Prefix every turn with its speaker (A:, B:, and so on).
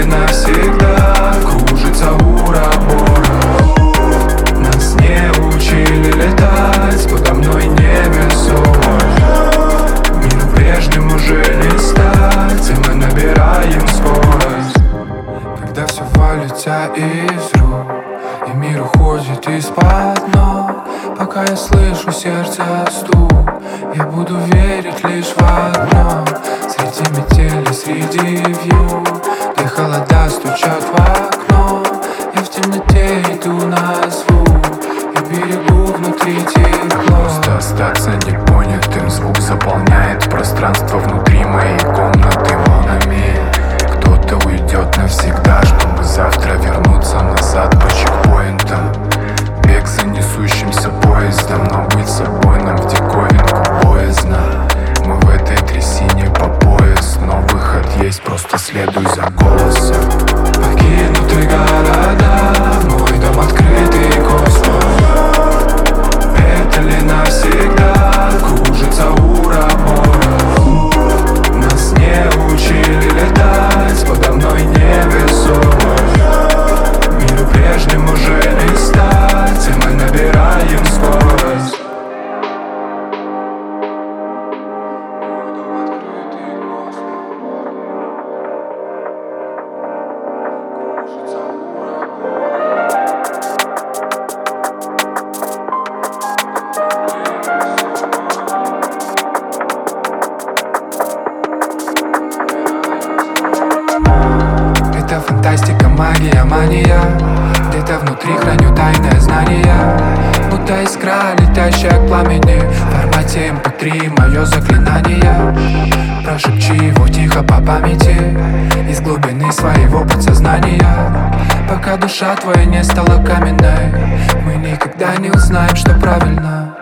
A: навсегда кружится уработок. Нас не учили летать, подо мной невесомость. Миру прежним уже не стать, и мы набираем скорость. Когда все валится из рук, и мир уходит из-под ног, пока я слышу сердце стук, я буду верить лишь в одно. Среди метели, среди вьюг, где холода стучат в окно, я в темноте иду на звук, я берегу внутри тепло.
B: Просто остаться непонятым, звук заполняет пространство внутри моей комнаты. Монами кто-то уйдет навсегда, чтобы завтра вернуться назад по чекпоинтам. Бег за несущимся поездом, но быть собой нам в диковинку боязно. Мы в этой трясине по пояс, но выход есть, просто следуй за голосом.
A: Покинутые города, мой дом открытый космос. Это ли навсегда кружится уработок. Нас не учили летать, подо мной невесомость. Миру прежним уже не стать, и мы набираем скорость. Это фантастика, магия, мания. Где-то внутри храню тайное знание, будто искра, летящая к пламени. В формате MP3 мое заклинание. Прошепчи его тихо по памяти из глубины своего подсознания. Пока душа твоя не стала каменной, мы никогда не узнаем, что правильно.